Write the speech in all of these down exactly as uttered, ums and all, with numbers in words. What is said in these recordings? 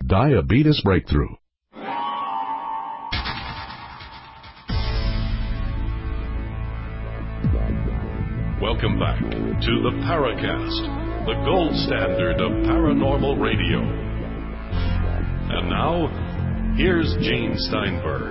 Diabetes Breakthrough. Welcome back to the Paracast, the gold standard of paranormal radio. And now, here's Gene Steinberg.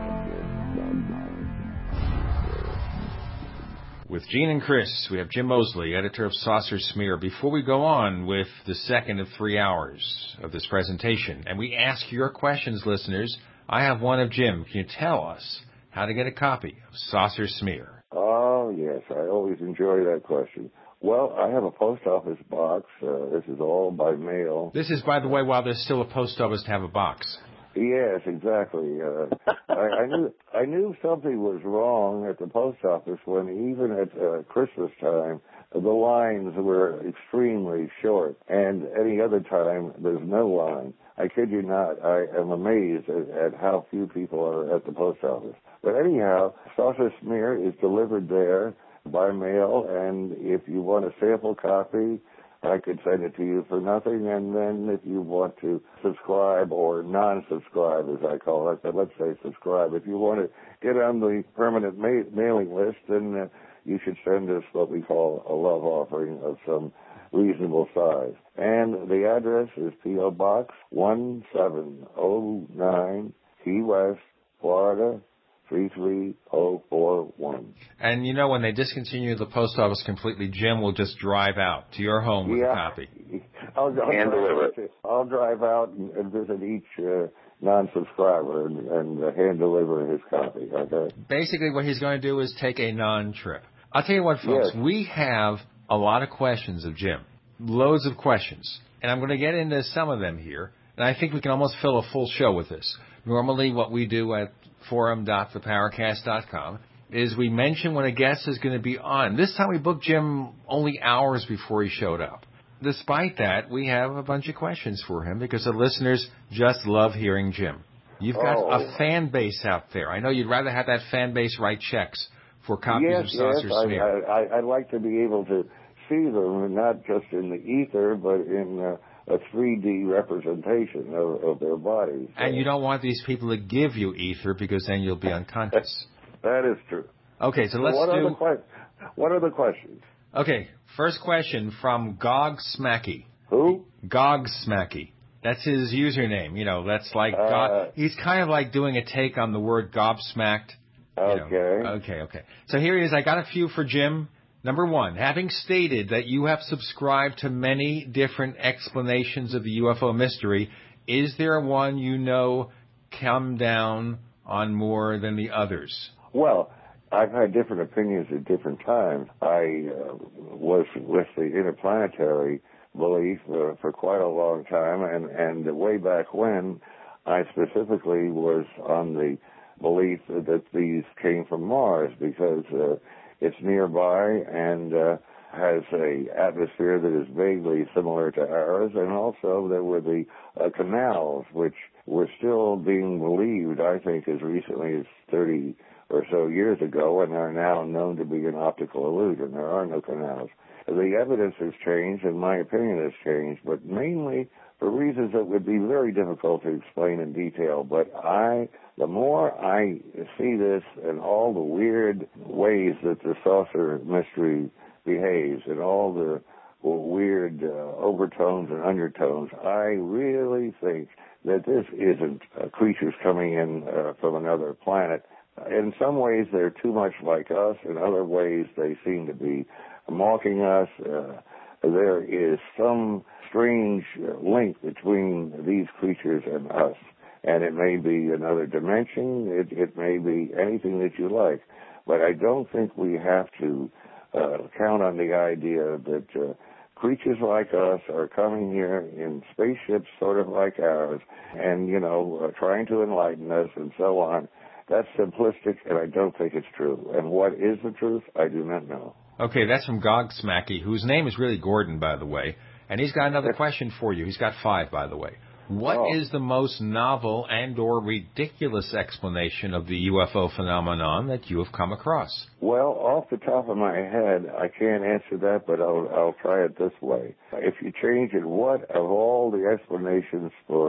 With Gene and Chris, we have Jim Moseley, editor of Saucer Smear. Before we go on with the second of three hours of this presentation, and we ask your questions, listeners, I have one of Jim. Can you tell us how to get a copy of Saucer Smear? Oh, yes. I always enjoy that question. Well, I have a post office box. Uh, this is all by mail. This is, by the way, while there's still a post office to have a box. Yes, exactly. Uh, I, I knew I knew something was wrong at the post office when even at uh, Christmas time, the lines were extremely short, and any other time there's no line. I kid you not. I am amazed at, at how few people are at the post office. But anyhow, Saucer Smear is delivered there by mail, and if you want a sample copy, I could send it to you for nothing, and then if you want to subscribe or non-subscribe, as I call it, but let's say subscribe. If you want to get on the permanent ma- mailing list, then uh, you should send us what we call a love offering of some reasonable size. And the address is P O. Box one seven oh nine, Key West, Florida, three three oh four one. And, you know, when they discontinue the post office completely, Jim will just drive out to your home with yeah. a copy. I'll, I'll, and deliver it. I'll drive out and, and visit each uh, non-subscriber and, and uh, hand deliver his copy. Okay. Basically, what he's going to do is take a non-trip. I'll tell you what, folks, yes. we have a lot of questions of Jim. Loads of questions. And I'm going to get into some of them here. And I think we can almost fill a full show with this. Normally, what we do at forum dot the paracast dot com is we mention when a guest is going to be on. This time we booked Jim only hours before he showed up. Despite that, we have a bunch of questions for him because the listeners just love hearing Jim. You've got oh. a fan base out there. I know you'd rather have that fan base write checks for copies yes, of Saucer yes. Smear. I, I, I'd like to be able to see them, not just in the ether, but in uh, a three D representation of, of their bodies. And you don't want these people to give you ether because then you'll be unconscious. That is true. Okay, so let's what do... Are the que- what are the questions? Okay, first question from Gog Smacky. Who? Gog Smacky. That's his username. You know, that's like... Uh, God, he's kind of like doing a take on the word gobsmacked. Okay. You know. Okay, okay. So here he is. I got a few for Jim. Number one, having stated that you have subscribed to many different explanations of the U F O mystery, is there one you know come down on more than the others? Well, I've had different opinions at different times. I uh, was with the interplanetary belief uh, for quite a long time, and, and way back when, I specifically was on the belief that these came from Mars because uh, it's nearby and uh, has a atmosphere that is vaguely similar to ours, and also there were the uh, canals, which were still being believed, I think, as recently as thirty or so years ago, and are now known to be an optical illusion. There are no canals. The evidence has changed, and my opinion has changed, but mainly for reasons that would be very difficult to explain in detail. But I, the more I see this and all the weird ways that the saucer mystery behaves and all the weird uh, overtones and undertones, I really think that this isn't uh, creatures coming in uh, from another planet. In some ways, they're too much like us. In other ways, they seem to be mocking us. Uh, there is some strange link between these creatures and us, and it may be another dimension. It, it may be anything that you like, but I don't think we have to uh, count on the idea that uh, creatures like us are coming here in spaceships sort of like ours and, you know, uh, trying to enlighten us and so on. That's simplistic, and I don't think it's true. And what is the truth, I do not know. Okay, that's from Gog Smacky, whose name is really Gordon, by the way. And he's got another question for you. He's got five, by the way. What oh. is the most novel and or ridiculous explanation of the U F O phenomenon that you have come across? Well, off the top of my head, I can't answer that, but I'll, I'll try it this way. If you change it, what of all the explanations for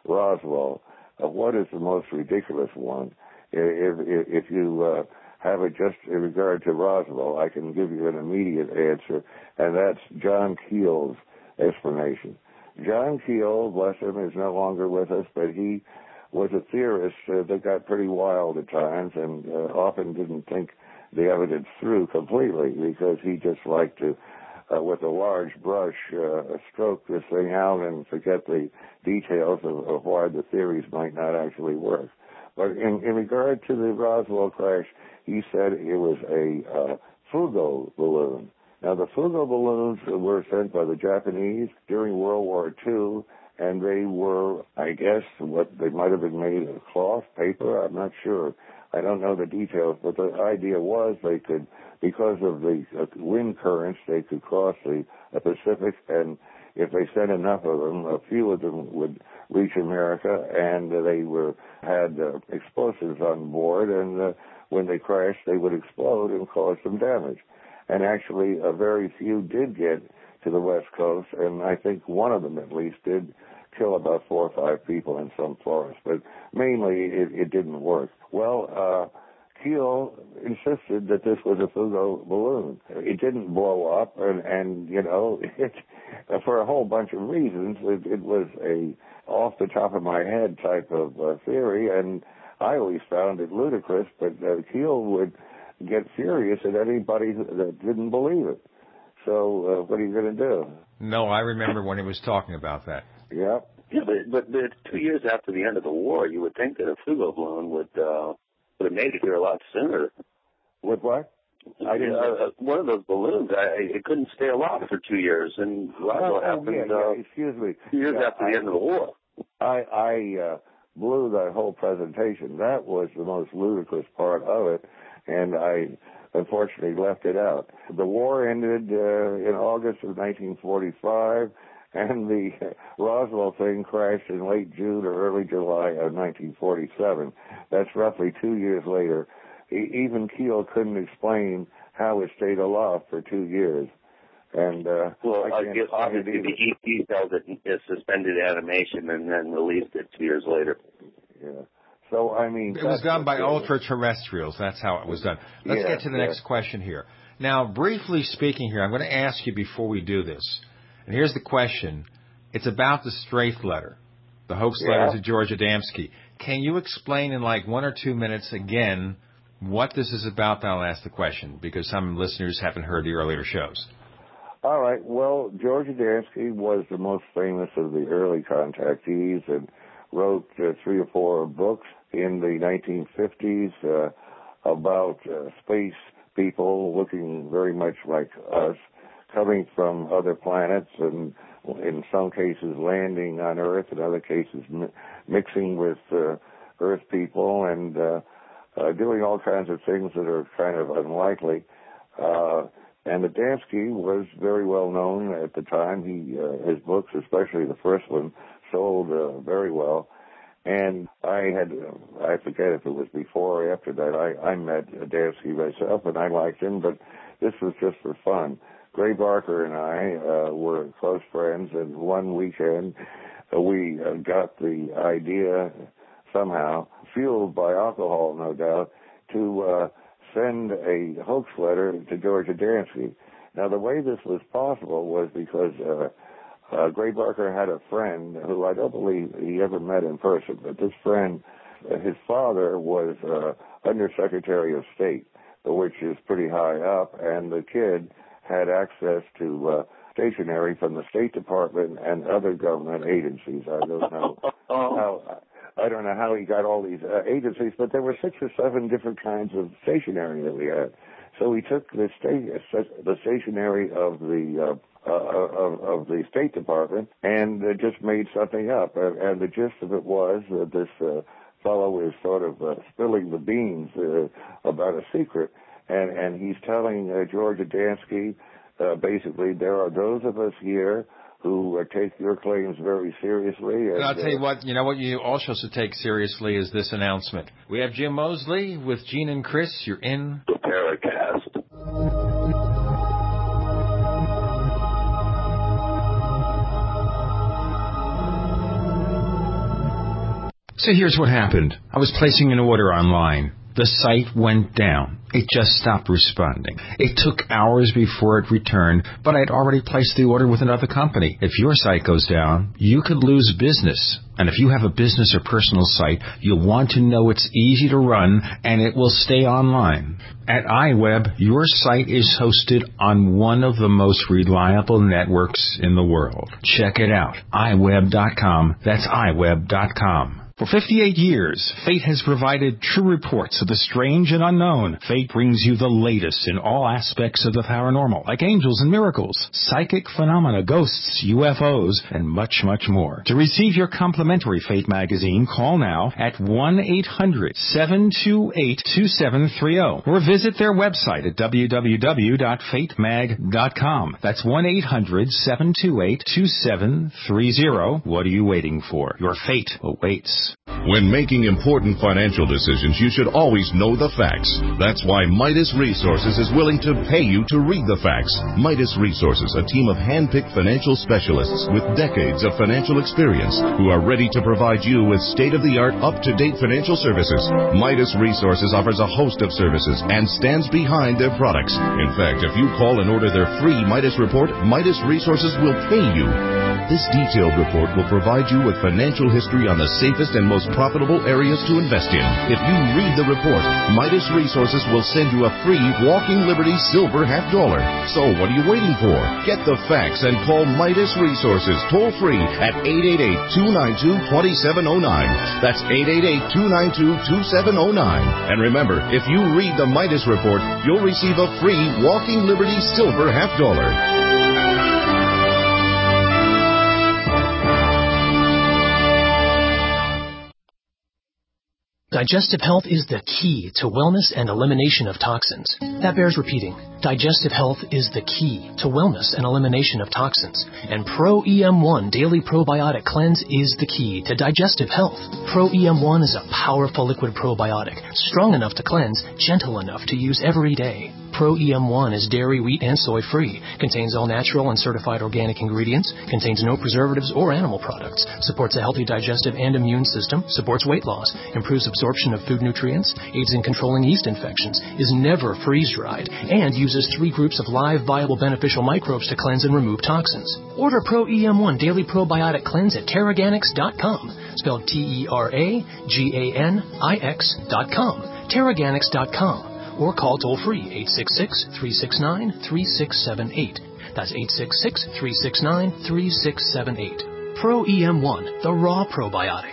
Roswell. Uh, what is the most ridiculous one? If, if, if you uh, have it just in regard to Roswell, I can give you an immediate answer, and that's John Keel's explanation. John Keel, bless him, is no longer with us, but he was a theorist uh, that got pretty wild at times and uh, often didn't think the evidence through completely because he just liked to, uh, with a large brush, uh, stroke this thing out and forget the details of, of why the theories might not actually work. But in, in regard to the Roswell crash, he said it was a uh, Fugo balloon. Now, the Fugo balloons were sent by the Japanese during World War Two, and they were, I guess, what they might have been made of cloth, paper, I'm not sure. I don't know the details, but the idea was they could, because of the uh, wind currents, they could cross the, the Pacific, and if they sent enough of them, a few of them would reach America, and uh, they were had uh, explosives on board, and uh, when they crashed, they would explode and cause some damage. And actually, a very few did get to the West Coast, and I think one of them at least did kill about four or five people in some forest. But mainly, it, it didn't work. Well, uh, Keel insisted that this was a Fugo balloon. It didn't blow up, and, and you know, it, for a whole bunch of reasons, it, it was a off-the-top-of-my-head type of uh, theory, and I always found it ludicrous, but uh, Keel would get furious at anybody that didn't believe it. So uh, what are you going to do? No, I remember when he was talking about that. Yeah. Yeah, but, but but two years after the end of the war, you would think that a Fugo balloon would uh, would have made it here a lot sooner. With what? I didn't. Uh, one of those balloons, I, it couldn't stay aloft for two years, and Roswell oh, happened. Yeah, uh, yeah, excuse me. Two years yeah, after I, the end of the war. I I uh, blew that whole presentation. That was the most ludicrous part of it, and I unfortunately left it out. The war ended uh, in August of nineteen forty-five, and the Roswell thing crashed in late June or early July of nineteen forty-seven. That's roughly two years later. E- even Keel couldn't explain how it stayed aloft for two years. And uh, well, I I can't guess obviously the E T held it in suspended animation and then released it two years later. Yeah. So, I mean... It was done by ultra-terrestrials. That's how it was done. Let's yeah, get to the yeah. next question here. Now, briefly speaking here, I'm going to ask you before we do this. And here's the question. It's about the Straith letter, the hoax yeah. letter to George Adamski. Can you explain in like one or two minutes again what this is about? Then I'll ask the question because some listeners haven't heard the earlier shows. All right. Well, George Adamski was the most famous of the early contactees and wrote uh, three or four books in the nineteen fifties uh, about uh, space people looking very much like us, coming from other planets and in some cases landing on Earth, in other cases mi- mixing with uh, Earth people and uh, uh, doing all kinds of things that are kind of unlikely. Uh, and Adamski was very well known at the time. He uh, his books, especially the first one, sold uh, very well. And I had, uh, I forget if it was before or after that, I, I met Adamski myself, and I liked him, but this was just for fun. Gray Barker and I uh, were close friends, and one weekend uh, we uh, got the idea somehow, fueled by alcohol, no doubt, to uh, send a hoax letter to George Adamski. Now, the way this was possible was because uh, uh, Gray Barker had a friend who I don't believe he ever met in person, but this friend, uh, his father was uh, Undersecretary of State, which is pretty high up, and the kid had access to uh, stationery from the State Department and other government agencies. I don't know how I don't know how he got all these uh, agencies, but there were six or seven different kinds of stationery that we had. So he took the state the stationery of the uh, uh, of, of the State Department and uh, just made something up. And, and the gist of it was that this uh, fellow is sort of uh, spilling the beans uh, about a secret. And, and he's telling uh, George Adamski, uh, basically, there are those of us here who uh, take your claims very seriously. And, and I'll tell you uh, what, you know what you also should take seriously is this announcement. We have Jim Mosley with Gene and Chris. You're in the Paracast. So here's what happened. I was placing an order online. The site went down. It just stopped responding. It took hours before it returned, but I'd already placed the order with another company. If your site goes down, you could lose business. And if you have a business or personal site, you'll want to know it's easy to run and it will stay online. At iWeb, your site is hosted on one of the most reliable networks in the world. Check it out. i web dot com. That's i web dot com. For fifty-eight years, Fate has provided true reports of the strange and unknown. Fate brings you the latest in all aspects of the paranormal, like angels and miracles, psychic phenomena, ghosts, U F Os, and much, much more. To receive your complimentary Fate magazine, call now at one eight hundred seven two eight two seven three zero or visit their website at w w w dot fate mag dot com. That's one eight hundred seven two eight two seven three zero. What are you waiting for? Your fate awaits. When making important financial decisions, you should always know the facts. That's why Midas Resources is willing to pay you to read the facts. Midas Resources, a team of hand-picked financial specialists with decades of financial experience who are ready to provide you with state-of-the-art, up-to-date financial services. Midas Resources offers a host of services and stands behind their products. In fact, if you call and order their free Midas report, Midas Resources will pay you. This detailed report will provide you with financial history on the safest and most profitable areas to invest in. If you read the report, Midas Resources will send you a free Walking Liberty Silver half dollar. So what are you waiting for? Get the facts and call Midas Resources toll free at eight eight eight, two nine two, two seven zero nine. That's eight eight eight, two nine two, two seven zero nine. And remember, if you read the Midas report, you'll receive a free Walking Liberty Silver half dollar. Digestive health is the key to wellness and elimination of toxins. That bears repeating. Digestive health is the key to wellness and elimination of toxins. And Pro E M one Daily Probiotic Cleanse is the key to digestive health. Pro E M one is a powerful liquid probiotic, strong enough to cleanse, gentle enough to use every day. Pro E M one is dairy, wheat, and soy-free, contains all natural and certified organic ingredients, contains no preservatives or animal products, supports a healthy digestive and immune system, supports weight loss, improves absorption of food nutrients, aids in controlling yeast infections, is never freeze-dried, and uses three groups of live, viable, beneficial microbes to cleanse and remove toxins. Order Pro E M one Daily Probiotic Cleanse at Teraganix dot com, spelled T E R A G A N I X dot com, Teraganix dot com. Or call toll-free eight six six, three six nine, three six seven eight. That's eight six six, three six nine, three six seven eight. Pro E M one, the raw probiotic.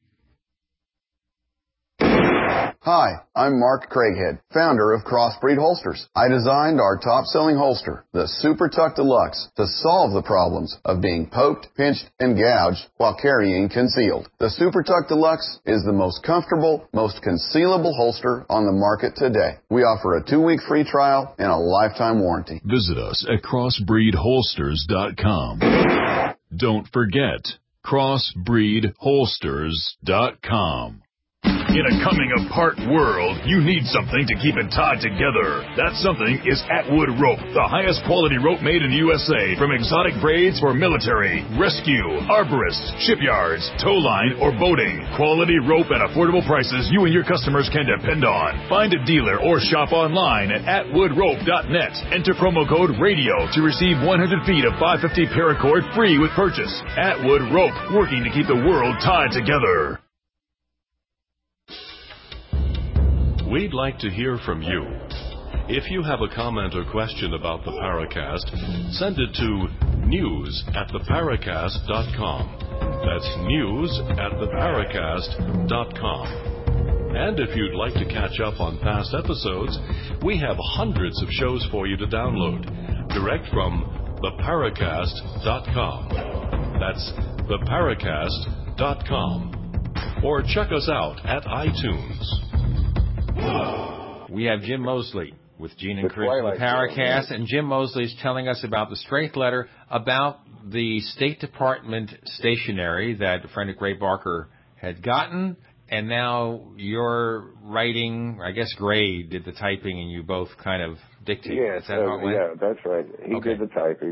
Hi, I'm Mark Craighead, founder of Crossbreed Holsters. I designed our top-selling holster, the Super Tuck Deluxe, to solve the problems of being poked, pinched, and gouged while carrying concealed. The Super Tuck Deluxe is the most comfortable, most concealable holster on the market today. We offer a two-week free trial and a lifetime warranty. Visit us at crossbreed holsters dot com. Don't forget, crossbreed holsters dot com. In a coming-apart world, you need something to keep it tied together. That something is Atwood Rope, the highest quality rope made in the U S A, from exotic braids for military, rescue, arborists, shipyards, tow line, or boating. Quality rope at affordable prices you and your customers can depend on. Find a dealer or shop online at atwood rope dot net. Enter promo code RADIO to receive one hundred feet of five fifty paracord free with purchase. Atwood Rope, working to keep the world tied together. We'd like to hear from you. If you have a comment or question about the Paracast, send it to news at the paracast dot com. That's news at the paracast dot com. And if you'd like to catch up on past episodes, we have hundreds of shows for you to download, direct from the paracast dot com. That's the paracast dot com. Or check us out at iTunes. We have Jim Mosley with Gene and Chris from Paracast, and Jim Mosley is telling us about the straight letter about the State Department stationery that Frederick Ray Barker had gotten, and now you're writing, I guess Gray did the typing, and you both kind of dictated. Yes, Is that uh, how it went? yeah, that's right. He okay. did the typing.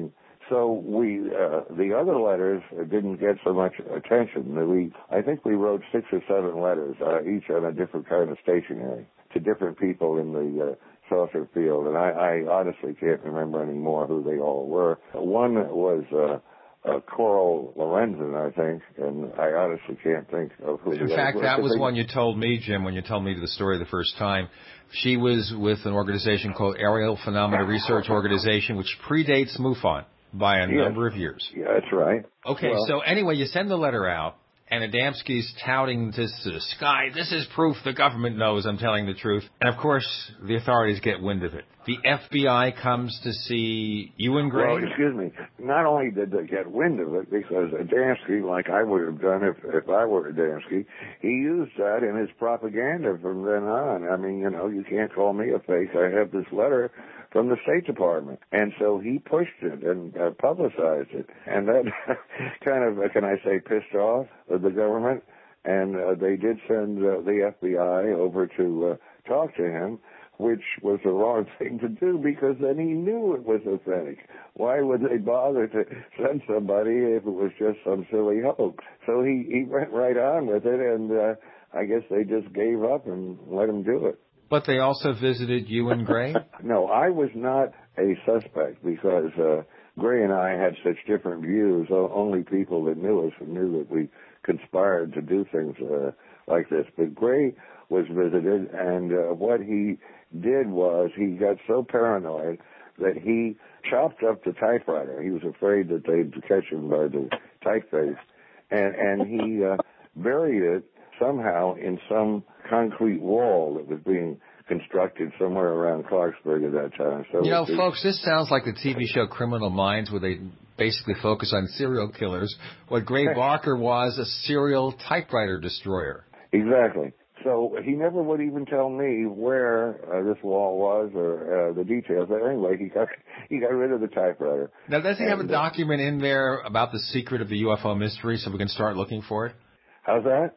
So we, uh, the other letters didn't get so much attention. We, I think we wrote six or seven letters, uh, each on a different kind of stationery, to different people in the uh, saucer field, and I, I honestly can't remember anymore who they all were. One was uh, uh, Coral Lorenzen, I think, and I honestly can't think of who. In the fact, were. that was they, one you told me, Jim, when you told me the story the first time. She was with an organization called Aerial Phenomena Research Organization, which predates MUFON by a yes. number of years. Yeah, that's right. Okay, well, so anyway, you send the letter out, and Adamski's touting this to the sky. This is proof the government knows I'm telling the truth. And, of course, the authorities get wind of it. The F B I comes to see Ewan Gray. Well, excuse me. Not only did they get wind of it, because Adamski, like I would have done if, if I were Adamski, he used that in his propaganda from then on. I mean, you know, you can't call me a fake. I have this letter from the State Department. And so he pushed it and uh, publicized it. And that kind of, uh, can I say, pissed off uh, the government. And uh, they did send uh, the F B I over to uh, talk to him, which was the wrong thing to do because then he knew it was authentic. Why would they bother to send somebody if it was just some silly hoax? So he, he went right on with it, and uh, I guess they just gave up and let him do it. But they also visited Ewan Gray? No, I was not a suspect because uh, Gray and I had such different views. Only people that knew us knew that we conspired to do things uh, like this. But Gray was visited, and uh, what he did was he got so paranoid that he chopped up the typewriter. He was afraid that they'd catch him by the typeface, and, and he uh, buried it somehow in some concrete wall that was being constructed somewhere around Clarksburg at that time. So you know, the, folks, this sounds like the T V show Criminal Minds, where they basically focus on serial killers. What Gray Barker was, a serial typewriter destroyer. Exactly. So he never would even tell me where uh, this wall was or uh, the details. But anyway, he got he got rid of the typewriter. Now, does he and, have a document in there about the secret of the U F O mystery so we can start looking for it? How's that?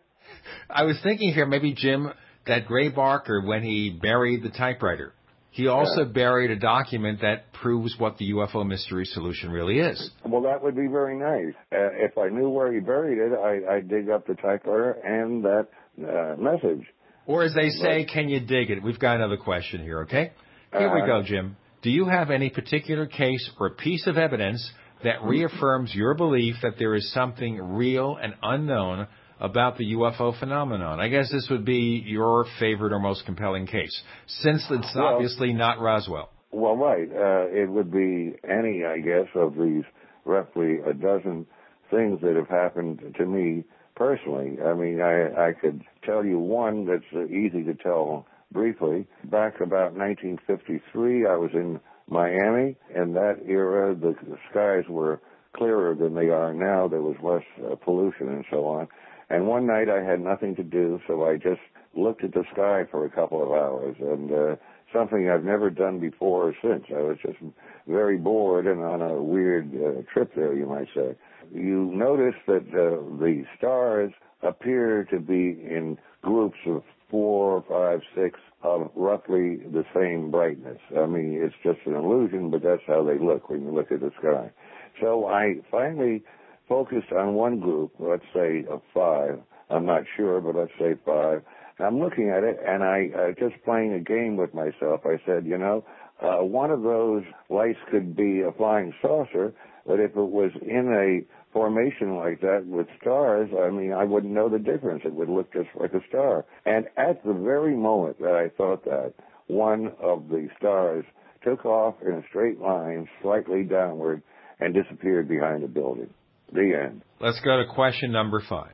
I was thinking here, maybe, Jim, that Gray Barker, when he buried the typewriter, he also yeah. buried a document that proves what the U F O mystery solution really is. Well, that would be very nice. Uh, if I knew where he buried it, I, I'd dig up the typewriter and that uh, message. Or as they say, but, can you dig it? We've got another question here, okay? Here uh, we go, Jim. Do you have any particular case or piece of evidence that reaffirms your belief that there is something real and unknown about the U F O phenomenon? I guess this would be your favorite or most compelling case, since it's well, obviously not Roswell. Well, right. Uh, it would be any, I guess, of these roughly a dozen things that have happened to me personally. I mean, I, I could tell you one that's uh, easy to tell briefly. Back about nineteen fifty-three, I was in Miami. In that era, the, the skies were clearer than they are now. There was less uh, pollution and so on. And one night I had nothing to do, so I just looked at the sky for a couple of hours, and uh, something I've never done before or since. I was just very bored and on a weird uh, trip there, you might say. You notice that uh, the stars appear to be in groups of four, five, six of roughly the same brightness. I mean, it's just an illusion, but that's how they look when you look at the sky. So I finally focused on one group, let's say of five. I'm not sure, but let's say five. I'm looking at it, and I uh, just playing a game with myself. I said, you know, uh, one of those lights could be a flying saucer, but if it was in a formation like that with stars, I mean, I wouldn't know the difference. It would look just like a star. And at the very moment that I thought that, one of the stars took off in a straight line, slightly downward, and disappeared behind a building. The end. Let's go to question number five.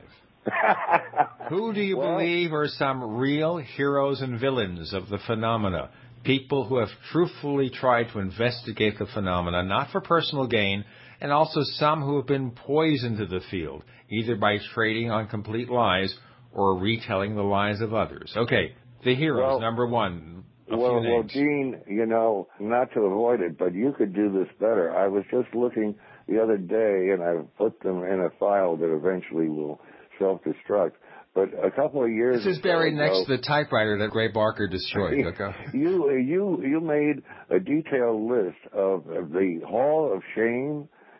Who do you well, believe are some real heroes and villains of the phenomena? People who have truthfully tried to investigate the phenomena, not for personal gain, and also some who have been poisoned to the field, either by trading on complete lies or retelling the lies of others. Okay, the heroes, well, number one. A well, few well, names. Gene, you know, not to avoid it, but you could do this better. I was just looking the other day, and I put them in a file that eventually will self-destruct. But a couple of years This is buried ago, next to the typewriter that Gray Barker destroyed. Okay. you you you made a detailed list of, of the Hall of Shame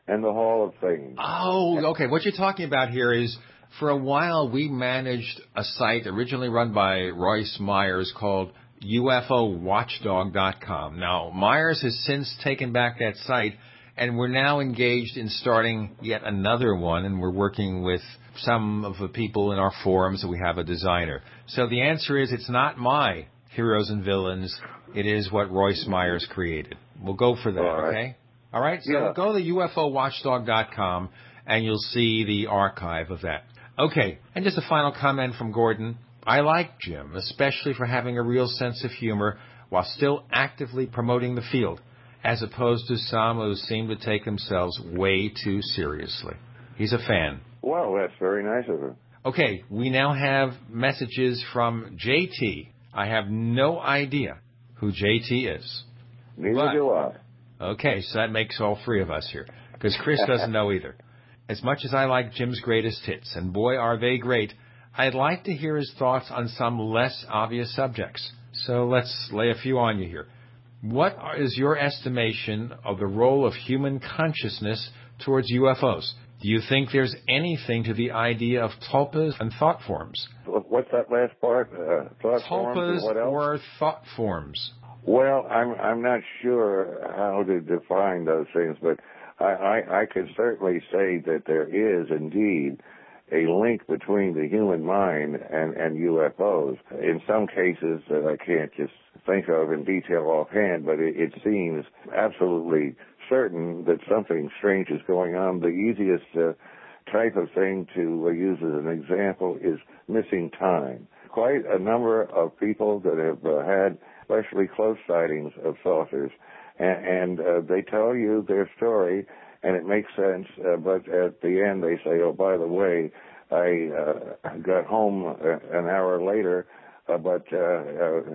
and the Hall of Fame. Oh, okay. What you're talking about here is, for a while, we managed a site originally run by Royce Myers called U F O watchdog dot com. Now, Myers has since taken back that site, and we're now engaged in starting yet another one, and we're working with some of the people in our forums that we have a designer. So the answer is, it's not my heroes and villains. It is what Royce Myers created. We'll go for that, All right. okay? All right, so Yeah. go to U F O watchdog dot com, and you'll see the archive of that. Okay, and just a final comment from Gordon. I like Jim, especially for having a real sense of humor while still actively promoting the field, as opposed to some who seem to take themselves way too seriously. He's a fan. Well, that's very nice of him. Okay, we now have messages from J T. I have no idea who J T is. Neither But- do I. Okay, so that makes all three of us here, because Chris doesn't know either. As much as I like Jim's greatest hits, and boy are they great, I'd like to hear his thoughts on some less obvious subjects. So let's lay a few on you here. What is your estimation of the role of human consciousness towards U F Os? Do you think there's anything to the idea of tulpas and thought forms? What's that last part? Uh, thought forms and Tulpas what else? or thought forms? Well, I'm I'm not sure how to define those things, but I, I, I can certainly say that there is indeed a link between the human mind and, and U F Os. In some cases that I can't just think of in detail offhand, but it, it seems absolutely certain that something strange is going on. The easiest uh, type of thing to uh, use as an example is missing time. Quite a number of people that have uh, had especially close sightings of saucers, and, and uh, they tell you their story, and it makes sense, uh, but at the end they say, oh, by the way, I uh, got home uh, an hour later, uh, but uh, uh,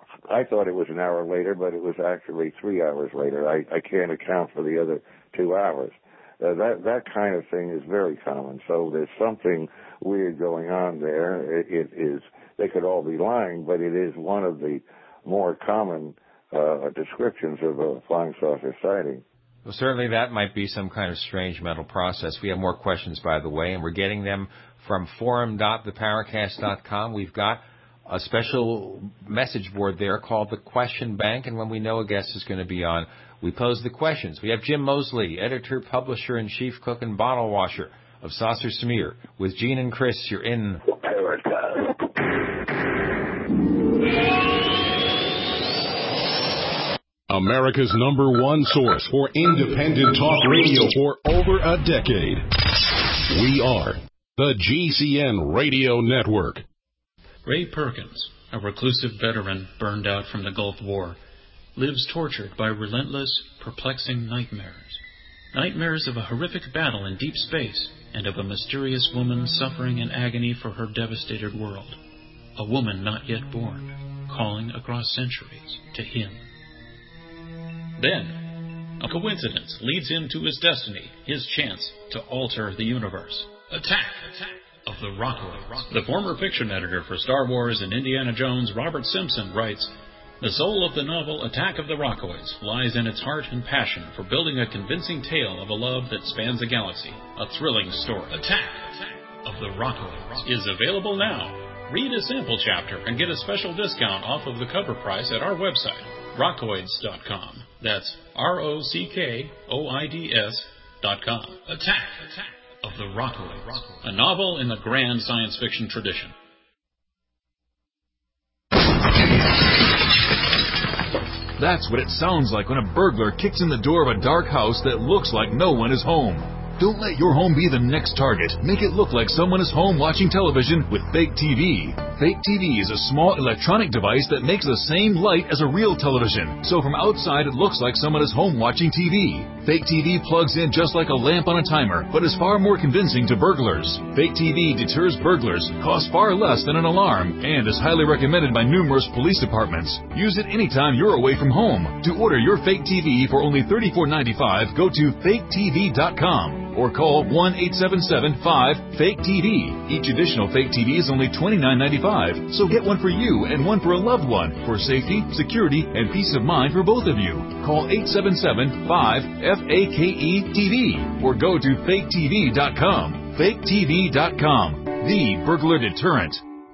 I thought it was an hour later, but it was actually three hours later. I, I can't account for the other two hours. Uh, that that kind of thing is very common. So there's something weird going on there. It, it is, they could all be lying, but it is one of the more common uh, descriptions of a flying saucer sighting. Well, certainly that might be some kind of strange mental process. We have more questions, by the way, and we're getting them from forum dot the paracast dot com. We've got a special message board there called the Question Bank, and when we know a guest is going to be on, we pose the questions. We have Jim Mosley, editor, publisher, and chief cook and bottle washer of Saucer Smear. With Gene and Chris, you're in America's number one source for independent talk radio for over a decade. We are the G C N Radio Network. Ray Perkins, a reclusive veteran burned out from the Gulf War, lives tortured by relentless, perplexing nightmares. Nightmares of a horrific battle in deep space and of a mysterious woman suffering in agony for her devastated world. A woman not yet born, calling across centuries to him. Then, a coincidence leads him to his destiny, his chance to alter the universe. Attack! Attack! Of the Rockoids. The former fiction editor for Star Wars and Indiana Jones, Robert Simpson, writes, "The soul of the novel Attack of the Rockoids lies in its heart and passion for building a convincing tale of a love that spans a galaxy, a thrilling story. Attack of the Rockoids is available now. Read a sample chapter and get a special discount off of the cover price at our website, rockoids dot com. That's R O C K O I D S dot com. Attack of the Rockoids, a novel in the grand science fiction tradition." That's what it sounds like when a burglar kicks in the door of a dark house that looks like no one is home. Don't let your home be the next target. Make it look like someone is home watching television with Fake T V. Fake T V is a small electronic device that makes the same light as a real television. So from outside, it looks like someone is home watching T V. Fake T V plugs in just like a lamp on a timer, but is far more convincing to burglars. Fake T V deters burglars, costs far less than an alarm, and is highly recommended by numerous police departments. Use it anytime you're away from home. To order your Fake T V for only thirty-four ninety-five, go to fake T V dot com. or call one eight seven seven five fake T V. Each additional fake T V is only twenty-nine ninety-five, so get one for you and one for a loved one for safety, security, and peace of mind for both of you. Call eight seven seven five F A K E T V or go to fake T V dot com. fake T V dot com, the burglar deterrent.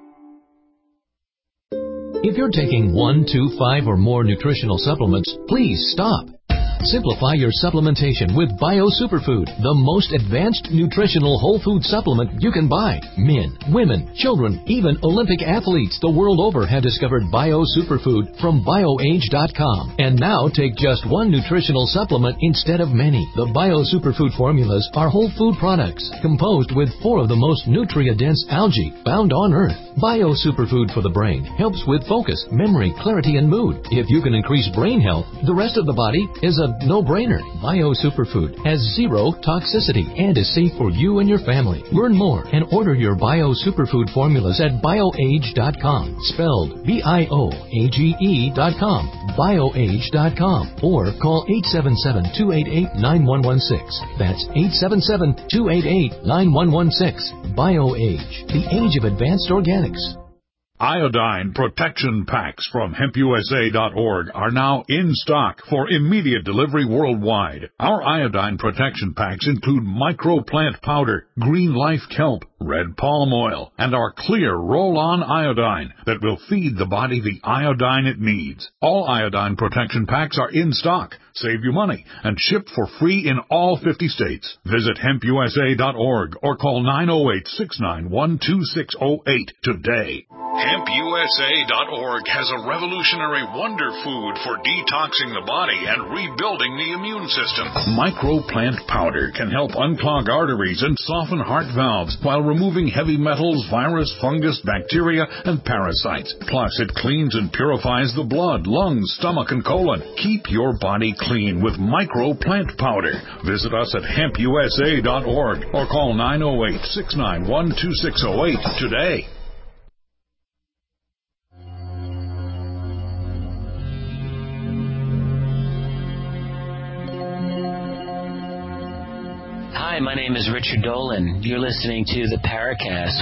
If you're taking one, two, five, or more nutritional supplements, please stop. Simplify your supplementation with Bio Superfood, the most advanced nutritional whole food supplement you can buy. Men, women, children, even Olympic athletes the world over have discovered Bio Superfood from bio age dot com. And now take just one nutritional supplement instead of many. The Bio Superfood formulas are whole food products composed with four of the most nutrient-dense algae found on Earth. Bio Superfood for the brain helps with focus, memory, clarity, and mood. If you can increase brain health, the rest of the body is a no-brainer. Bio Superfood has zero toxicity and is safe for you and your family. Learn more and order your Bio Superfood formulas at bio age dot com, spelled B I O A G E dot com, bio age dot com, or call eight seven seven, two eight eight, nine one one six. That's eight seven seven, two eight eight, nine one one six. BioAge, the age of advanced organics. Iodine protection packs from hemp U S A dot org are now in stock for immediate delivery worldwide. Our iodine protection packs include microplant powder, green life kelp, red palm oil, and our clear roll-on iodine that will feed the body the iodine it needs. All iodine protection packs are in stock, save you money, and shipped for free in all fifty states. Visit hemp U S A dot org or call nine oh eight, six nine one, two six oh eight today. hemp U S A dot org has a revolutionary wonder food for detoxing the body and rebuilding the immune system. Microplant powder can help unclog arteries and soften heart valves while removing heavy metals, virus, fungus, bacteria, and parasites. Plus, it cleans and purifies the blood, lungs, stomach, and colon. Keep your body clean with microplant powder. Visit us at hemp U S A dot org or call nine oh eight, six nine one, two six oh eight today. Hi, my name is Richard Dolan. You're listening to the Paracast.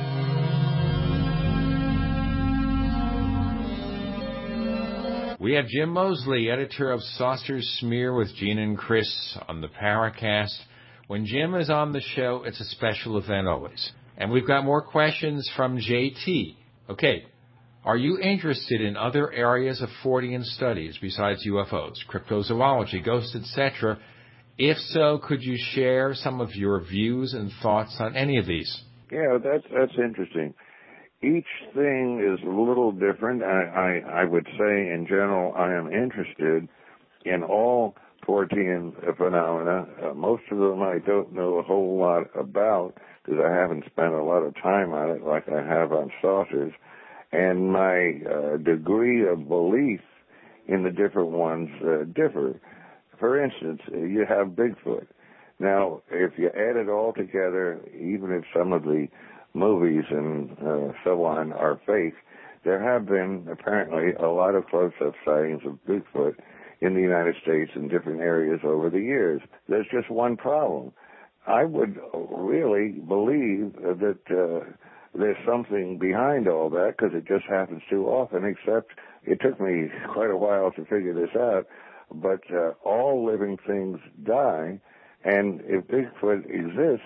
We have Jim Mosley, editor of Saucer Smear with Gene and Chris on the Paracast. When Jim is on the show, it's a special event always. And we've got more questions from J T. Okay, are you interested in other areas of Fortean studies besides U F Os, cryptozoology, ghosts, et cetera? If so, could you share some of your views and thoughts on any of these? Yeah, that's that's interesting. Each thing is a little different. I, I, I would say, in general, I am interested in all Fortean phenomena. Uh, most of them I don't know a whole lot about because I haven't spent a lot of time on it like I have on saucers. And my uh, degree of belief in the different ones uh, differ. For instance, you have Bigfoot. Now, if you add it all together, even if some of the movies and uh, so on are fake, there have been apparently a lot of close-up sightings of Bigfoot in the United States in different areas over the years. There's just one problem. I would really believe that uh, there's something behind all that because it just happens too often, except it took me quite a while to figure this out. But uh, all living things die, and if Bigfoot exists,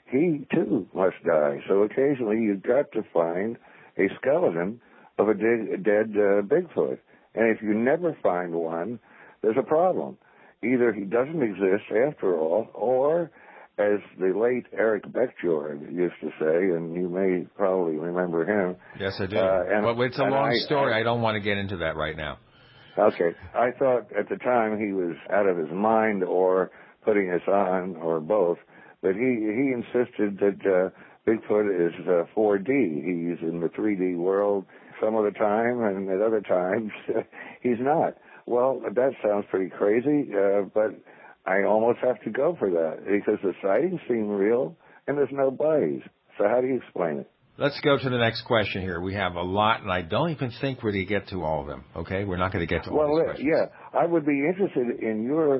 he too must die. So occasionally you've got to find a skeleton of a dead, dead uh, Bigfoot. And if you never find one, there's a problem. Either he doesn't exist after all, or, as the late Eric Beckjord used to say, and you may probably remember him. Yes, I do. Uh, and, but it's a long I, story. I, I don't want to get into that right now. Okay. I thought at the time he was out of his mind or putting us on or both, but he, he insisted that uh, Bigfoot is uh, four D. He's in the three D world some of the time, and at other times he's not. Well, that sounds pretty crazy, uh, but I almost have to go for that because the sightings seem real and there's no bodies. So how do you explain it? Let's go to the next question here. We have a lot, and I don't even think we're going to get to all of them, okay? We're not going to get to all well, these questions. Yeah, I would be interested in your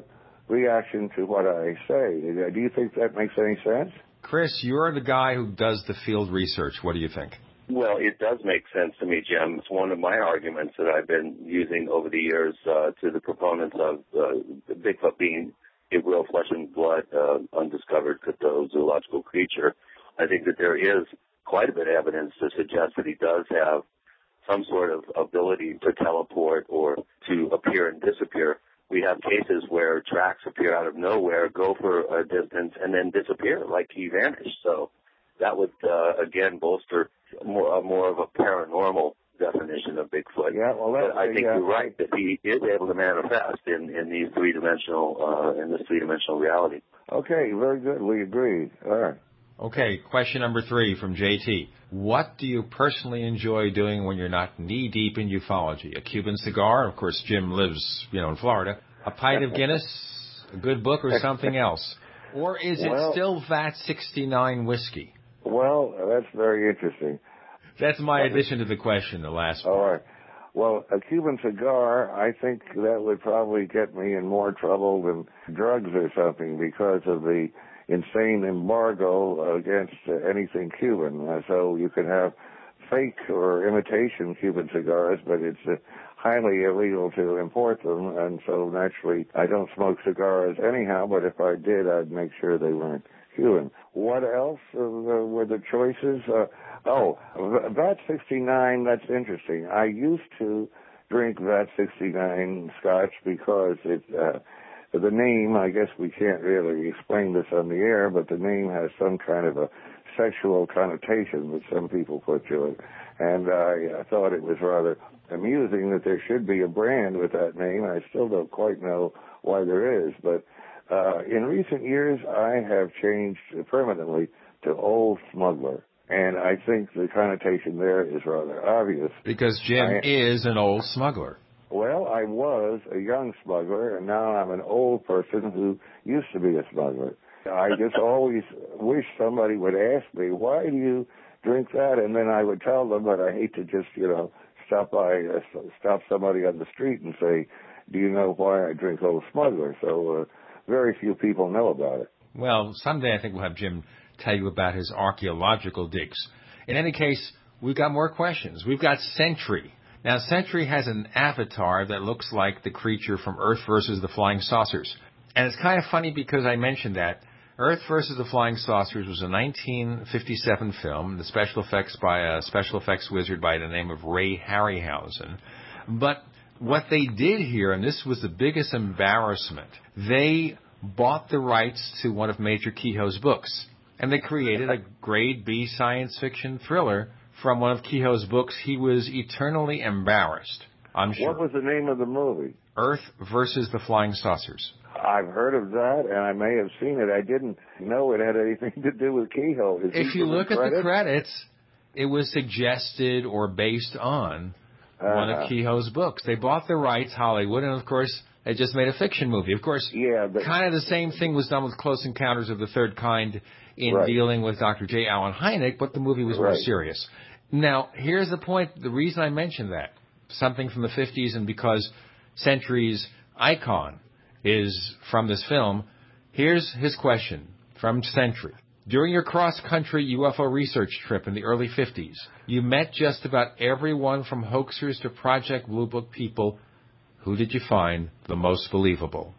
reaction to what I say. Do you think that makes any sense? Chris, you're the guy who does the field research. What do you think? Well, it does make sense to me, Jim. It's one of my arguments that I've been using over the years uh, to the proponents of uh, Bigfoot being a real flesh and blood, uh, undiscovered cryptozoological creature. I think that there is quite a bit of evidence to suggest that he does have some sort of ability to teleport or to appear and disappear. We have cases where tracks appear out of nowhere, go for a distance, and then disappear like he vanished. So that would, uh, again, bolster more, uh, more of a paranormal definition of Bigfoot. Yeah, well, that, but I think yeah, you're right that he is able to manifest in, in these three-dimensional, uh, in this three-dimensional reality. Okay, very good. We agree. All right. Okay, question number three from J T. What do you personally enjoy doing when you're not knee-deep in ufology? A Cuban cigar? Of course, Jim lives, you know, in Florida. A pint of Guinness? A good book or something else? Or is it well, still V A T sixty-nine whiskey? Well, that's very interesting. That's my addition to the question, the last part. All right. Well, a Cuban cigar, I think that would probably get me in more trouble than drugs or something because of the insane embargo against anything Cuban. Uh, so you can have fake or imitation Cuban cigars, but it's uh, highly illegal to import them, and so naturally I don't smoke cigars anyhow, but if I did, I'd make sure they weren't Cuban. What else uh, were the choices? Uh, oh, V A T sixty-nine, that's interesting. I used to drink V A T sixty-nine scotch because it, uh, the name, I guess we can't really explain this on the air, but the name has some kind of a sexual connotation that some people put to it. And I, I thought it was rather amusing that there should be a brand with that name. I still don't quite know why there is, but uh, in recent years I have changed permanently to Old Smuggler. And I think the connotation there is rather obvious. Because Jim I, is an old smuggler. Well, I was a young smuggler, and now I'm an old person who used to be a smuggler. I just always wish somebody would ask me, why do you drink that? And then I would tell them, but I hate to just, you know, stop by, uh, stop somebody on the street and say, do you know why I drink Old Smuggler? So uh, very few people know about it. Well, someday I think we'll have Jim tell you about his archaeological digs. In any case, we've got more questions. We've got Sentry. Now, Sentry has an avatar that looks like the creature from Earth versus the Flying Saucers. And it's kind of funny because I mentioned that. Earth versus the Flying Saucers was a nineteen fifty-seven film, the special effects by a special effects wizard by the name of Ray Harryhausen. But what they did here, and this was the biggest embarrassment, they bought the rights to one of Major Kehoe's books. And they created a grade B science fiction thriller from one of Kehoe's books. He was eternally embarrassed, I'm sure. What was the name of the movie? Earth versus the Flying Saucers. I've heard of that, and I may have seen it. I didn't know it had anything to do with Kehoe. Is if you look at the credits, it was suggested or based on uh-huh. one of Kehoe's books. They bought the rights, Hollywood, and of course, they just made a fiction movie. Of course, yeah, but, kind of the same thing was done with Close Encounters of the Third Kind in right. dealing with Doctor J. Allen Hynek, but the movie was right. more serious. Now, here's the point. The reason I mentioned that, something from the fifties, and because Sentry's icon is from this film, here's his question from Sentry. During your cross-country U F O research trip in the early fifties, you met just about everyone from hoaxers to Project Blue Book people. Who did you find the most believable?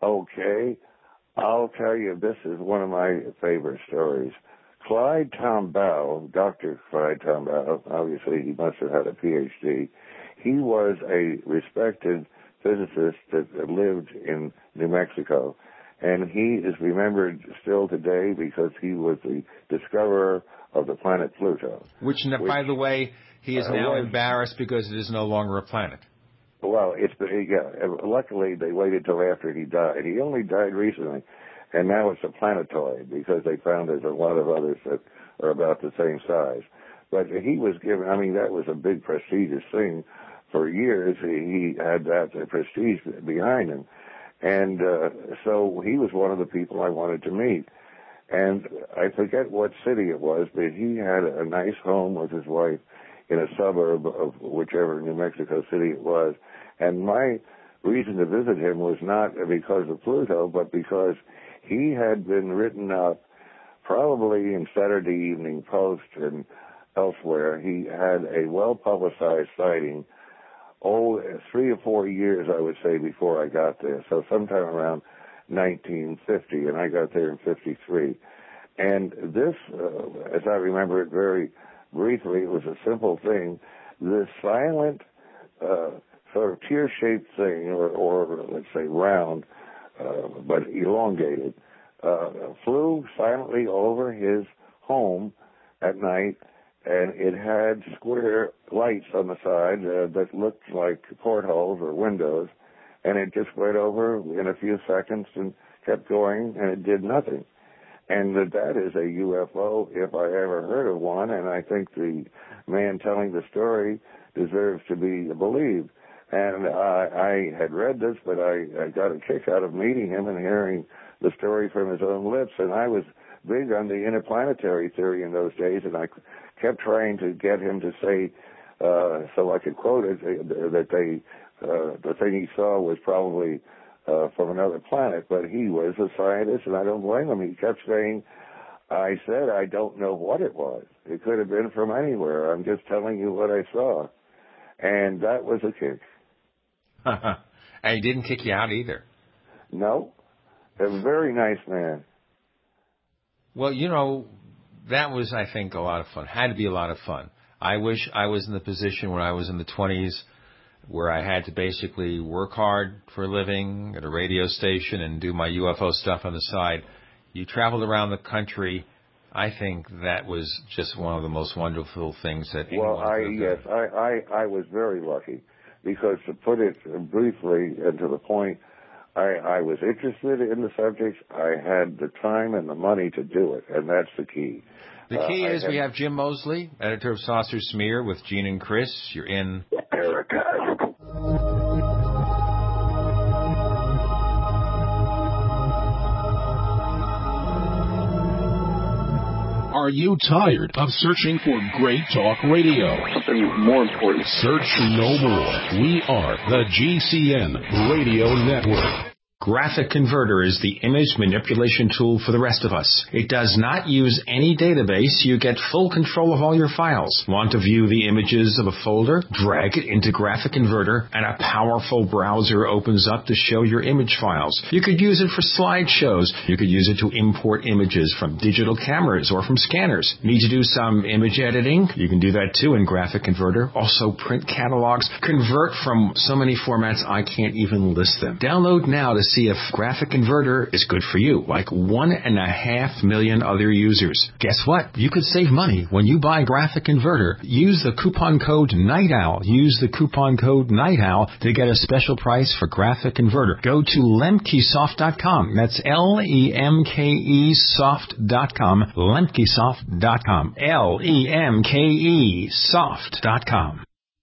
Okay. I'll tell you, this is one of my favorite stories. Clyde Tombaugh, Doctor Clyde Tombaugh, obviously he must have had a P H D. He was a respected physicist that lived in New Mexico, and he is remembered still today because he was the discoverer of the planet Pluto. Which, which by the way, he is now uh, was, embarrassed because it is no longer a planet. Well, it's yeah. Luckily, they waited till after he died. He only died recently, and now it's a planetoid because they found there's a lot of others that are about the same size. But he was given. I mean, that was a big prestigious thing. For years, he had that prestige behind him. And uh, so he was one of the people I wanted to meet. And I forget what city it was, but he had a nice home with his wife in a suburb of whichever New Mexico city it was. And my reason to visit him was not because of Pluto, but because he had been written up probably in Saturday Evening Post and elsewhere. He had a well-publicized sighting, oh, three or four years, I would say, before I got there. So sometime around nineteen fifty, and I got there in fifty-three. And this, uh, as I remember it very briefly, it was a simple thing. This silent, uh, sort of tear-shaped thing, or, or let's say round, uh, but elongated, uh, flew silently over his home at night, and it had square lights on the side uh, that looked like portholes or windows, and it just went over in a few seconds and kept going, and it did nothing. And that that is a U F O if I ever heard of one, and I think the man telling the story deserves to be believed. And I, I had read this, but I, I got a kick out of meeting him and hearing the story from his own lips, and I was big on the interplanetary theory in those days, and I kept trying to get him to say, uh, so I could quote it, that they, uh, the thing he saw was probably uh, from another planet, but he was a scientist, and I don't blame him. He kept saying, I said I don't know what it was. It could have been from anywhere. I'm just telling you what I saw. And that was a kick. And he didn't kick you out either. No. A very nice man. Well, you know, that was, I think, a lot of fun. Had to be a lot of fun. I wish I was in the position when I was in the twenties where I had to basically work hard for a living at a radio station and do my U F O stuff on the side. You traveled around the country. I think that was just one of the most wonderful things that anyone Well, I, could have yes, done. I, I, I was very lucky because, to put it briefly and to the point, I, I was interested in the subjects. I had the time and the money to do it, and that's the key. The key uh, is had, we have Jim Moseley, editor of Saucer Smear, with Gene and Chris. You're in Erica. Are you tired of searching for great talk radio? Something more important. Search no more. We are the G C N Radio Network. Graphic Converter is the image manipulation tool for the rest of us. It does not use any database. You get full control of all your files. Want to view the images of a folder? Drag it into Graphic Converter, and a powerful browser opens up to show your image files. You could use it for slideshows. You could use it to import images from digital cameras or from scanners. Need to do some image editing? You can do that too in Graphic Converter. Also print catalogs. Convert from so many formats I can't even list them. Download now to see if Graphic Converter is good for you, like one and a half million other users. Guess what? You could save money when you buy Graphic Converter. Use the coupon code Night Owl. Use the coupon code Night Owl to get a special price for Graphic Converter. Go to lemkesoft dot com. That's L E M K E soft dot com. lemkesoft dot com. L E M K E soft dot com.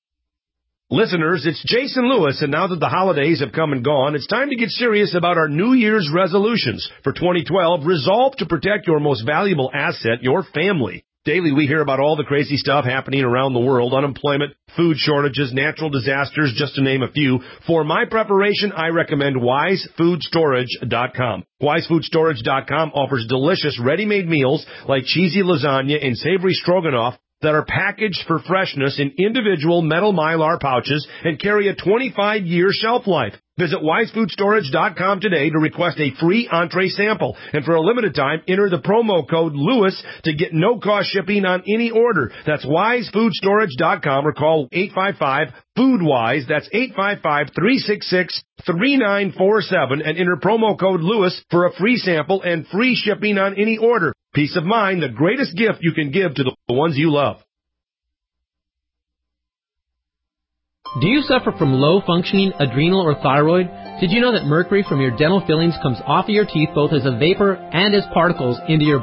Listeners, it's Jason Lewis, and now that the holidays have come and gone, it's time to get serious about our New Year's resolutions. For twenty twelve, resolve to protect your most valuable asset, your family. Daily, we hear about all the crazy stuff happening around the world, unemployment, food shortages, natural disasters, just to name a few. For my preparation, I recommend wise food storage dot com. wise food storage dot com offers delicious ready-made meals like cheesy lasagna and savory stroganoff that are packaged for freshness in individual metal mylar pouches and carry a twenty-five year shelf life. Visit wise food storage dot com today to request a free entree sample. And for a limited time, enter the promo code Lewis to get no-cost shipping on any order. That's wise food storage dot com or call eight five five, food wise. That's eight five five, three six six, three nine four seven and enter promo code Lewis for a free sample and free shipping on any order. Peace of mind, the greatest gift you can give to the ones you love. Do you suffer from low-functioning adrenal or thyroid? Did you know that mercury from your dental fillings comes off of your teeth both as a vapor and as particles into your body?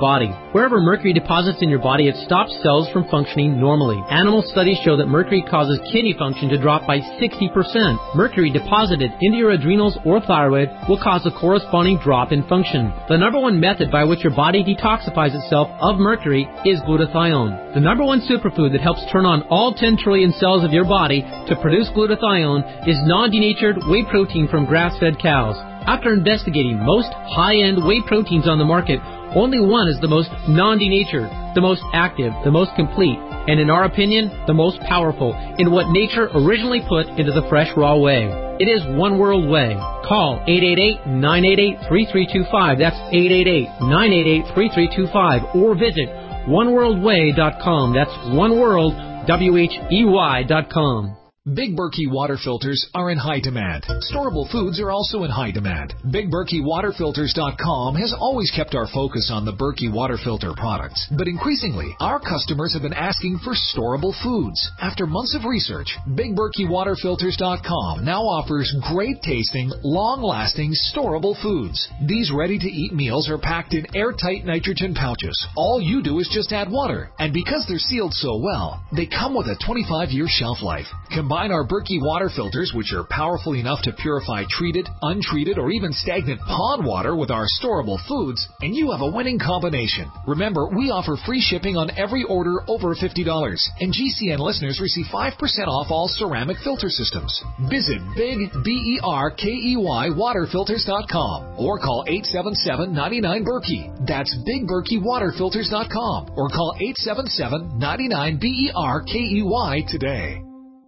Wherever mercury deposits in your body, it stops cells from functioning normally. Animal studies show that mercury causes kidney function to drop by sixty percent. Mercury deposited into your adrenals or thyroid will cause a corresponding drop in function. The number one method by which your body detoxifies itself of mercury is glutathione. The number one superfood that helps turn on all ten trillion cells of your body to produce glutathione is non-denatured whey protein from grass-fed cows. After investigating most high-end whey proteins on the market, only one is the most non-denatured, the most active, the most complete, and in our opinion, the most powerful in what nature originally put into the fresh raw whey. It is One World Whey. Call eight eight eight, nine eight eight, three three two five. That's eight eight eight, nine eight eight, three three two five. Or visit one world whey dot com. That's oneworld, W H E Y dot com. Big Berkey water filters are in high demand. Storable foods are also in high demand. Big Berkey Water Filters dot com has always kept our focus on the Berkey water filter products. But increasingly, our customers have been asking for storable foods. After months of research, Big Berkey Water Filters dot com now offers great tasting, long-lasting, storable foods. These ready-to-eat meals are packed in airtight nitrogen pouches. All you do is just add water. And because they're sealed so well, they come with a twenty-five year shelf life. Combine our Berkey water filters, which are powerful enough to purify treated, untreated, or even stagnant pond water with our storable foods, and you have a winning combination. Remember, we offer free shipping on every order over fifty dollars, and G C N listeners receive five percent off all ceramic filter systems. Visit Big B E R K E Y Water Filters dot com or call eight seven seven, nine nine, Berkey. That's Big Berkey Water Filters dot com or call eight seven seven, nine nine, B E R K E Y today.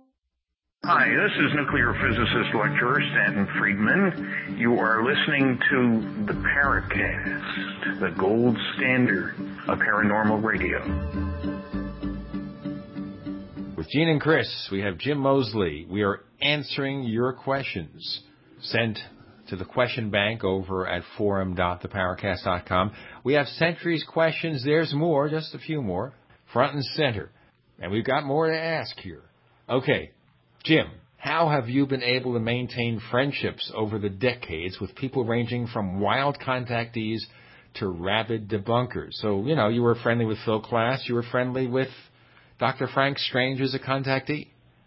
Hi, this is nuclear physicist lecturer Stanton Friedman. You are listening to the Paracast, the gold standard of paranormal radio. With Gene and Chris, we have Jim Moseley. We are answering your questions sent to the question bank over at forum dot the paracast dot com. We have Century's questions. There's more, just a few more, front and center. And we've got more to ask here. Okay. Jim, how have you been able to maintain friendships over the decades with people ranging from wild contactees to rabid debunkers? So, you know, you were friendly with Phil Klass. You were friendly with Doctor Frank Strange as a contactee?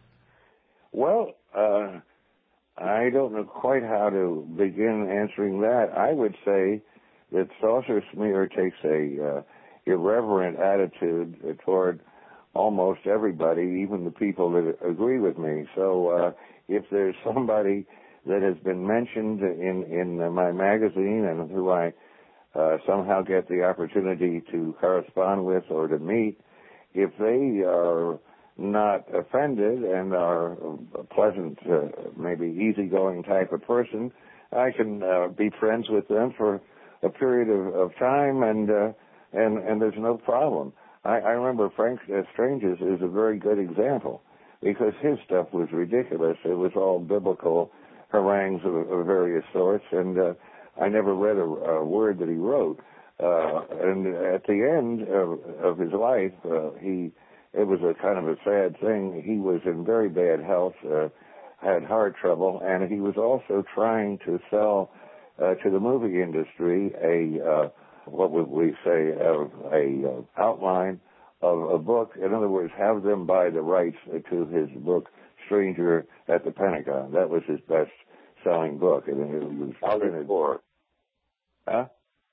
Well, uh, I don't know quite how to begin answering that. I would say that Saucer Smear takes a uh, irreverent attitude toward almost everybody, even the people that agree with me. So uh, if there's somebody that has been mentioned in, in uh, my magazine and who I uh, somehow get the opportunity to correspond with or to meet, if they are not offended and are a pleasant, uh, maybe easygoing type of person, I can uh, be friends with them for a period of, of time, and, uh, and, and there's no problem. I, I remember Frank uh, Strange's is a very good example because his stuff was ridiculous. It was all biblical harangues of, of various sorts, and uh, I never read a, a word that he wrote. Uh, and at the end of, of his life, uh, he it was a kind of a sad thing. He was in very bad health, uh, had heart trouble, and he was also trying to sell uh, to the movie industry a uh, what would we say, a, a uh, outline of a book. In other words, have them buy the rights to his book, Stranger at the Pentagon. That was his best-selling book. And it was Valiant Thor. Huh?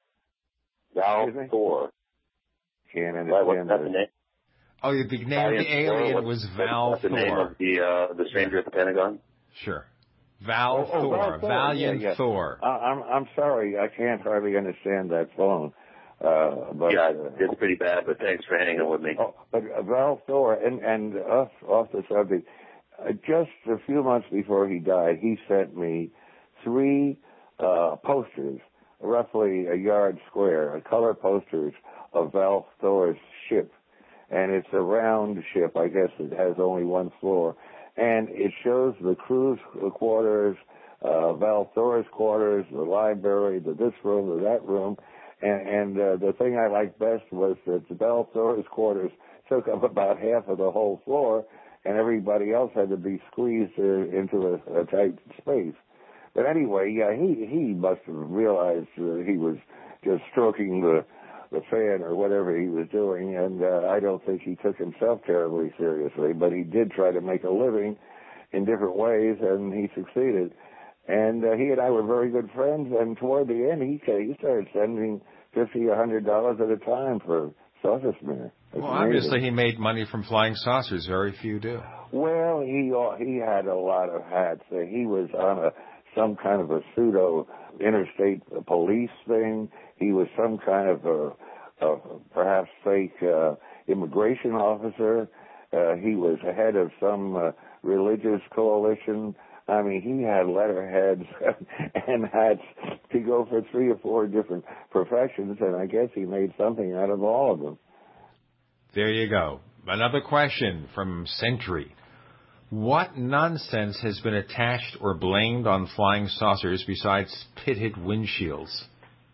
Val Thor. Can't understand that. Name? Oh, the big name of the alien was Val Thor. The name of the, uh, the Stranger at the Pentagon? Sure. Val oh, Thor, oh, Val Thor. Valiant yeah, yeah. Thor. Uh, I'm I'm sorry, I can't hardly understand that phone. Uh, but, yeah, uh, it's pretty bad, but thanks for hanging with me. Oh, but uh, Val Thor, and and off off the subject, uh, just a few months before he died, he sent me three uh, posters, roughly a yard square, color posters of Val Thor's ship, and it's a round ship. I guess it has only one floor. And it shows the crew's quarters, uh, Val Thor's quarters, the library, the this room, the that room. And, and uh, the thing I liked best was that Val Thor's quarters took up about half of the whole floor, and everybody else had to be squeezed uh, into a, a tight space. But anyway, yeah, he, he must have realized that he was just stroking the the fan or whatever he was doing, and uh, I don't think he took himself terribly seriously, but he did try to make a living in different ways, and he succeeded. And uh, he and I were very good friends, and toward the end, he, he started sending fifty, a hundred dollars at a time for saucer smear. Well, obviously he made money from flying saucers. Very few do. Well, he he had a lot of hats. He was on a some kind of a pseudo interstate police thing. He was some kind of a, a perhaps fake uh, immigration officer. Uh, he was head of some uh, religious coalition. I mean, he had letterheads and hats to go for three or four different professions, and I guess he made something out of all of them. There you go. Another question from Century. What nonsense has been attached or blamed on flying saucers besides pitted windshields?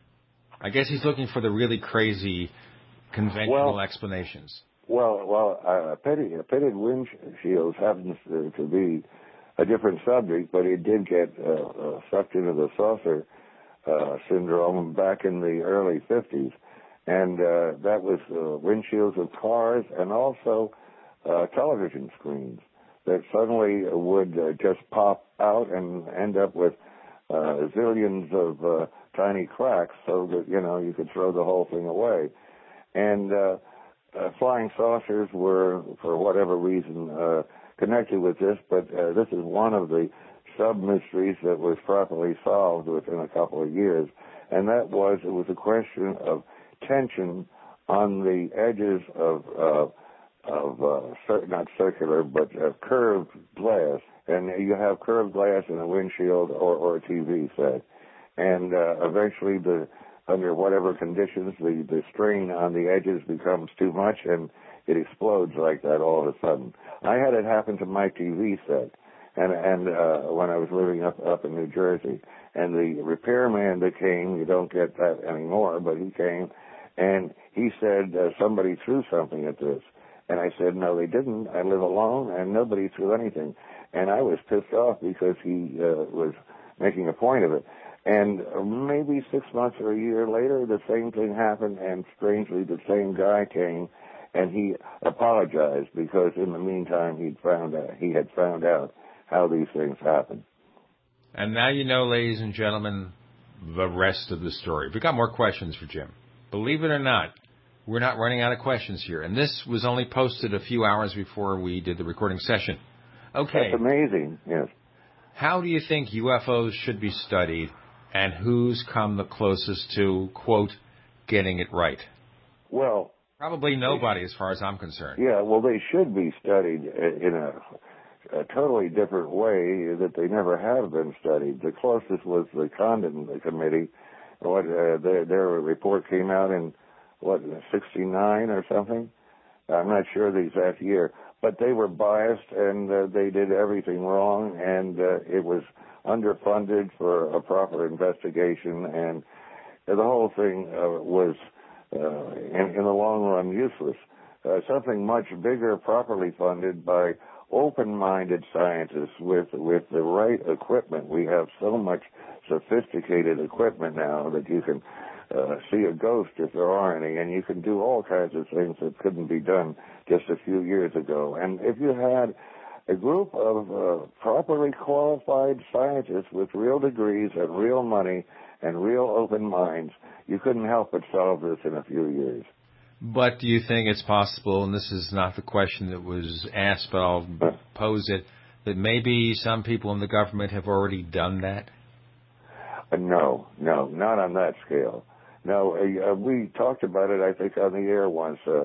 I guess he's looking for the really crazy conventional well, explanations. Well, well, uh, pitted, pitted windshields happens to, to be a different subject, but it did get uh, uh, sucked into the saucer uh, syndrome back in the early fifties. And uh, that was uh, windshields of cars and also uh, television screens that suddenly would uh, just pop out and end up with uh, zillions of uh, tiny cracks so that, you know, you could throw the whole thing away. And uh, uh, flying saucers were, for whatever reason, uh, connected with this, but uh, this is one of the sub-mysteries that was properly solved within a couple of years. And that was, it was a question of tension on the edges of uh, of uh, cir- not circular but uh, curved glass, and you have curved glass in a windshield or, or a T V set, and uh, eventually the under whatever conditions the the strain on the edges becomes too much and it explodes like that all of a sudden. I had it happen to my T V set, and and uh, when I was living up up in New Jersey, and the repairman that came, you don't get that anymore, but he came. And he said, uh, somebody threw something at this. And I said, no, they didn't. I live alone, and nobody threw anything. And I was pissed off because he uh, was making a point of it. And maybe six months or a year later, the same thing happened, and strangely, the same guy came, and he apologized because in the meantime, he'd found out, he had found out how these things happen. And now you know, ladies and gentlemen, the rest of the story. We've got more questions for Jim. Believe it or not, we're not running out of questions here. And this was only posted a few hours before we did the recording session. Okay. That's amazing, yes. How do you think U F Os should be studied, and who's come the closest to, quote, getting it right? Well, probably nobody as far as I'm concerned. Yeah, well, they should be studied in a, a totally different way that they never have been studied. The closest was the Condon Committee. What uh, their, their report came out in, what, sixty-nine or something? I'm not sure the exact year. But they were biased, and uh, they did everything wrong, and uh, it was underfunded for a proper investigation, and the whole thing uh, was, uh, in, in the long run, useless. Uh, something much bigger, properly funded by open-minded scientists with with the right equipment. We have so much sophisticated equipment now that you can uh, see a ghost if there are any, and you can do all kinds of things that couldn't be done just a few years ago. And if you had a group of uh, properly qualified scientists with real degrees and real money and real open minds, you couldn't help but solve this in a few years. But do you think it's possible, and this is not the question that was asked, but I'll pose it, that maybe some people in the government have already done that? Uh, no, no, not on that scale. No, uh, we talked about it, I think, on the air once. Uh,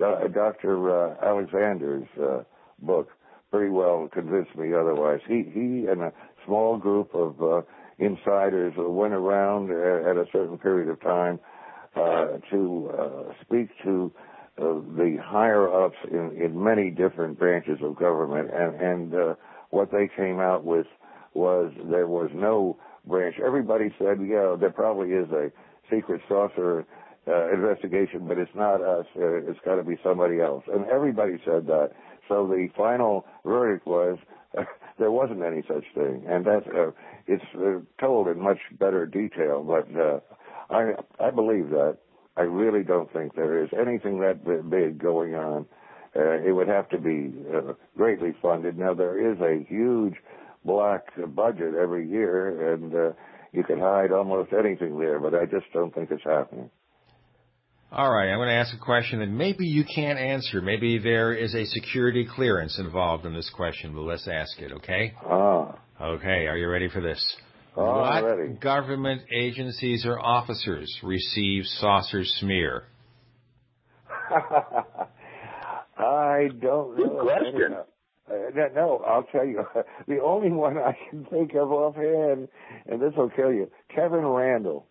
Doctor Uh, Alexander's uh, book pretty well convinced me otherwise. He, he and a small group of uh, insiders went around at a certain period of time Uh, to uh, speak to uh, the higher-ups in, in many different branches of government, and, and uh, what they came out with was there was no branch. Everybody said, yeah, there probably is a secret saucer uh, investigation, but it's not us. Uh, it's got to be somebody else. And everybody said that. So the final verdict was uh, there wasn't any such thing, and that's uh, it's uh, told in much better detail, but uh, I I believe that. I really don't think there is anything that big going on. Uh, it would have to be uh, greatly funded. Now, there is a huge black budget every year, and uh, you can hide almost anything there, but I just don't think it's happening. All right, I'm going to ask a question that maybe you can't answer. Maybe there is a security clearance involved in this question, but let's ask it, okay? Ah. Okay, are you ready for this? Oh, what I'm ready. government agencies or officers receive saucer smear? I don't know. Good question. Uh, no, I'll tell you. The only one I can think of offhand, and this will kill you, Kevin Randall.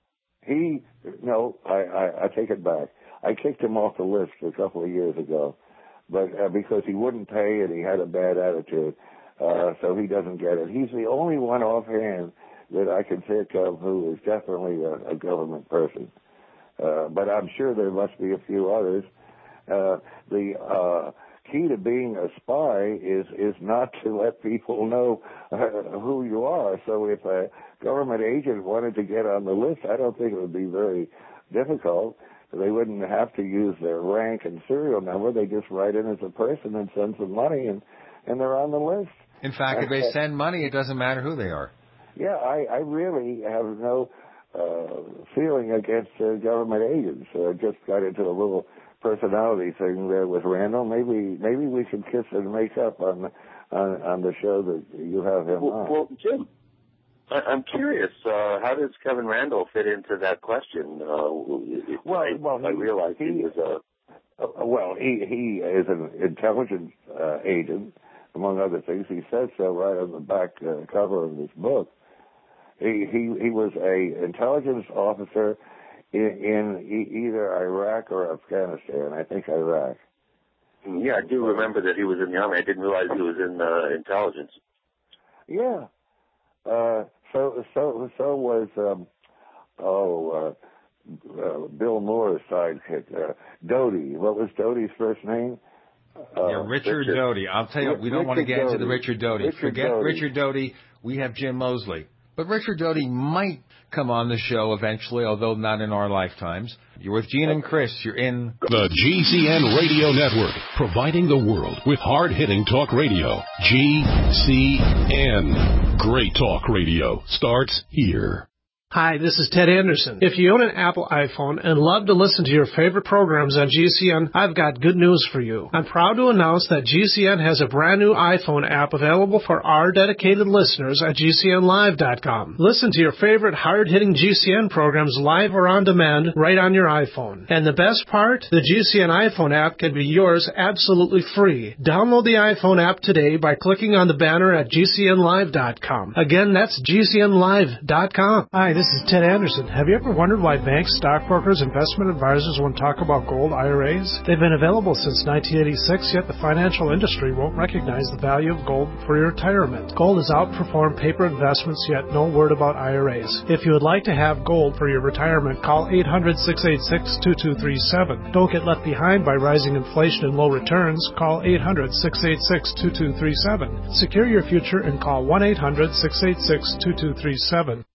He, no, I, I, I take it back. I kicked him off the list a couple of years ago, but uh, because he wouldn't pay and he had a bad attitude, uh, so he doesn't get it. He's the only one offhand that I can think of who is definitely a, a government person. Uh, but I'm sure there must be a few others. Uh, the uh, key to being a spy is is not to let people know uh, who you are. So if a government agent wanted to get on the list, I don't think it would be very difficult. They wouldn't have to use their rank and serial number. They just write in as a person and send some money, and, and they're on the list. In fact, if they send money, it doesn't matter who they are. Yeah, I, I really have no uh, feeling against uh, government agents. I uh, just got into a little personality thing there with Randall. Maybe maybe we should kiss and make up on on, on the show that you have him well, on. Well, Jim, I, I'm curious. Uh, how does Kevin Randall fit into that question? Uh, well, I, well, I he, realize he, he was a. Uh, well, he he is an intelligence uh, agent, among other things. He says so right on the back uh, cover of this book. He he he was a intelligence officer in, in e- either Iraq or Afghanistan. I think Iraq. Yeah, I do remember that he was in the Army. I didn't realize he was in uh, intelligence. Yeah. Uh, so so so was um, oh uh, uh, Bill Moore's sidekick, uh, Doty. What was Doty's first name? Uh, yeah, Richard, Richard Doty. I'll tell you, we don't Richard want to get Doty. into the Richard Doty. Richard Forget Doty. Richard Doty. We have Jim Mosley. But Richard Doty might come on the show eventually, although not in our lifetimes. You're with Gene and Chris. You're in the G C N Radio Network, providing the world with hard-hitting talk radio. G C N. Great talk radio starts here. Hi, this is Ted Anderson. If you own an Apple iPhone and love to listen to your favorite programs on G C N, I've got good news for you. I'm proud to announce that G C N has a brand new iPhone app available for our dedicated listeners at G C N live dot com. Listen to your favorite hard-hitting G C N programs live or on demand right on your iPhone. And the best part? The G C N iPhone app can be yours absolutely free. Download the iPhone app today by clicking on the banner at G C N live dot com. Again, that's G C N live dot com. Hi, this is Ted Anderson. Have you ever wondered why banks, stockbrokers, investment advisors won't talk about gold I R As? They've been available since nineteen eighty-six, yet the financial industry won't recognize the value of gold for your retirement. Gold has outperformed paper investments, yet no word about I R As. If you would like to have gold for your retirement, call eight hundred, six eight six, two two three seven. Don't get left behind by rising inflation and low returns. Call eight hundred, six eight six, two two three seven. Secure your future and call one eight hundred, six eight six, two two three seven.